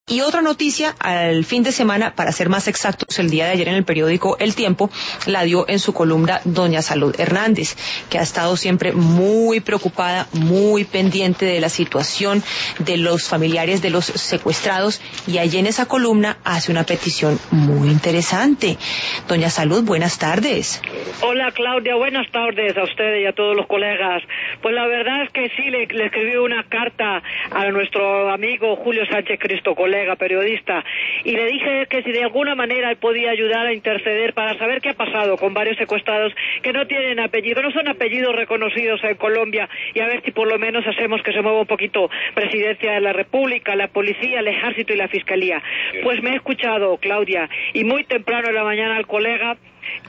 Y otra noticia, al fin de semana, para ser más exactos, el día de ayer en el periódico El Tiempo, la dio en su columna doña Salud Hernández, que ha estado siempre muy preocupada, muy pendiente de la situación de los familiares de los secuestrados, y allí en esa columna hace una petición muy interesante. Doña Salud, buenas tardes. Hola Claudia, buenas tardes a usted y a todos los colegas. Pues la verdad es que sí, le escribí una carta a nuestro amigo Julio Sánchez Cristo, colega periodista, y le dije que si de alguna manera él podía ayudar a interceder para saber qué ha pasado con varios secuestrados que no tienen apellido, no son apellidos reconocidos en Colombia, y a ver si por lo menos hacemos que se mueva un poquito Presidencia de la República, la Policía, el Ejército y la Fiscalía. Pues me he escuchado, Claudia, y muy temprano en la mañana el colega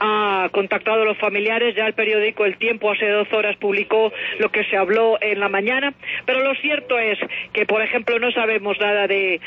ha contactado a los familiares. Ya el periódico El Tiempo hace 2 horas publicó lo que se habló en la mañana, pero lo cierto es que, por ejemplo, no sabemos nada de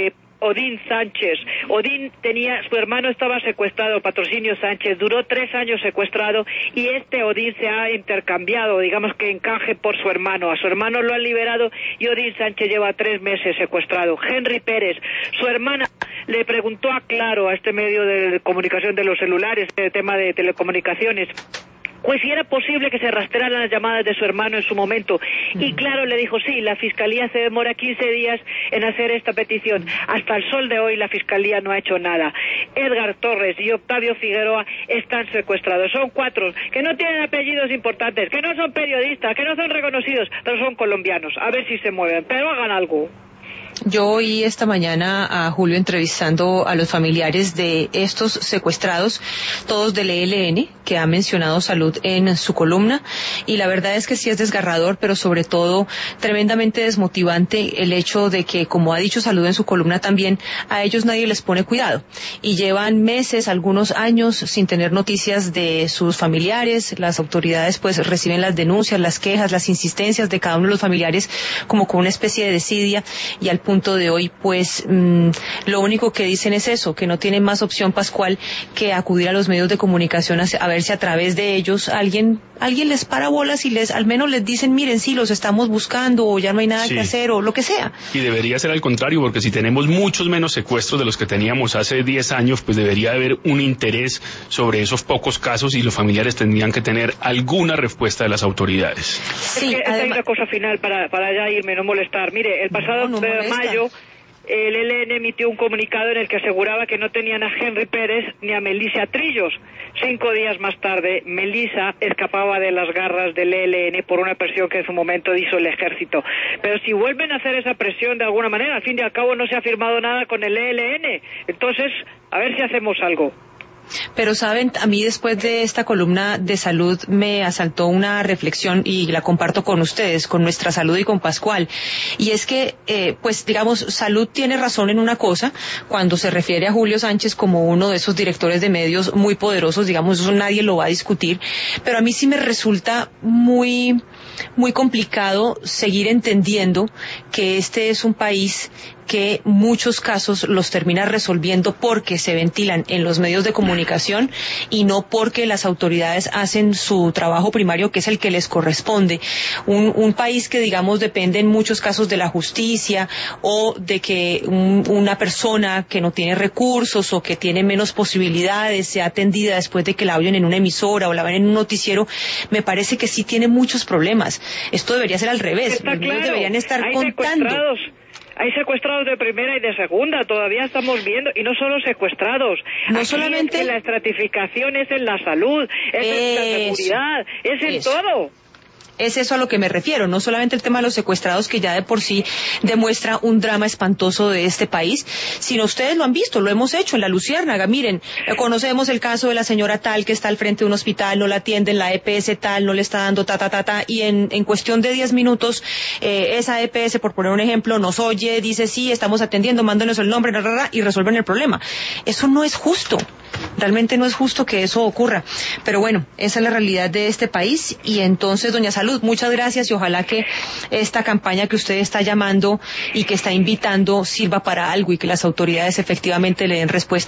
Odín Sánchez. Odín su hermano estaba secuestrado, Patrocinio Sánchez, duró 3 años secuestrado, y Odín se ha intercambiado, digamos que encaje por su hermano. A su hermano lo han liberado y Odín Sánchez lleva 3 meses secuestrado. Henry Pérez, su hermana, le preguntó a Claro, a este medio de comunicación de los celulares, el tema de telecomunicaciones, pues si era posible que se rastrearan las llamadas de su hermano en su momento. Y Claro le dijo, sí, la Fiscalía se demora 15 días en hacer esta petición. Hasta el sol de hoy la Fiscalía no ha hecho nada. Edgar Torres y Octavio Figueroa están secuestrados. Son 4 que no tienen apellidos importantes, que no son periodistas, que no son reconocidos, pero son colombianos. A ver si se mueven, pero hagan algo. Yo oí esta mañana a Julio entrevistando a los familiares de estos secuestrados, todos del ELN, que ha mencionado Salud en su columna, y la verdad es que sí es desgarrador, pero sobre todo tremendamente desmotivante el hecho de que, como ha dicho Salud en su columna también, a ellos nadie les pone cuidado, y llevan meses, algunos años, sin tener noticias de sus familiares. Las autoridades pues reciben las denuncias, las quejas, las insistencias de cada uno de los familiares como con una especie de desidia, y al punto de hoy, pues, lo único que dicen es eso, que no tienen más opción, Pascual, que acudir a los medios de comunicación a ver si a través de ellos alguien les para bolas y al menos les dicen, miren, sí, los estamos buscando, o ya no hay nada que hacer, o lo que sea. Y debería ser al contrario, porque si tenemos muchos menos secuestros de los que teníamos hace 10 años, pues debería haber un interés sobre esos pocos casos, y los familiares tendrían que tener alguna respuesta de las autoridades. Sí, hay una cosa final para ya irme, no molestar. Mire, el pasado mayo, el ELN emitió un comunicado en el que aseguraba que no tenían a Henry Pérez ni a Melissa Trillos. 5 días más tarde, Melissa escapaba de las garras del ELN por una presión que en su momento hizo el ejército. Pero si vuelven a hacer esa presión de alguna manera, al fin y al cabo no se ha firmado nada con el ELN. Entonces, a ver si hacemos algo. Pero saben, a mí después de esta columna de Salud me asaltó una reflexión, y la comparto con ustedes, con nuestra Salud y con Pascual, y es que, pues digamos, Salud tiene razón en una cosa cuando se refiere a Julio Sánchez como uno de esos directores de medios muy poderosos, digamos, eso nadie lo va a discutir, pero a mí sí me resulta muy complicado seguir entendiendo que este es un país que muchos casos los termina resolviendo porque se ventilan en los medios de comunicación y no porque las autoridades hacen su trabajo primario, que es el que les corresponde. Un país que, digamos, depende en muchos casos de la justicia, o de que una persona que no tiene recursos o que tiene menos posibilidades sea atendida después de que la oyen en una emisora o la ven en un noticiero, me parece que sí tiene muchos problemas. Esto debería ser al revés. Los medios deberían estar contando. Hay secuestrados de primera y de segunda, todavía estamos viendo, y no solo secuestrados. No aquí solamente es que la estratificación es en la salud, es en la seguridad, es en todo. Es eso a lo que me refiero, no solamente el tema de los secuestrados, que ya de por sí demuestra un drama espantoso de este país, sino ustedes lo han visto, lo hemos hecho en la Luciérnaga. Miren, conocemos el caso de la señora tal que está al frente de un hospital, no la atienden, la EPS tal no le está dando y en cuestión de 10 minutos esa EPS, por poner un ejemplo, nos oye, dice sí, estamos atendiendo, mándenos el nombre, y resuelven el problema. Eso no es justo. Realmente no es justo que eso ocurra, pero bueno, esa es la realidad de este país. Y entonces, doña Salud, muchas gracias, y ojalá que esta campaña que usted está llamando y que está invitando sirva para algo, y que las autoridades efectivamente le den respuesta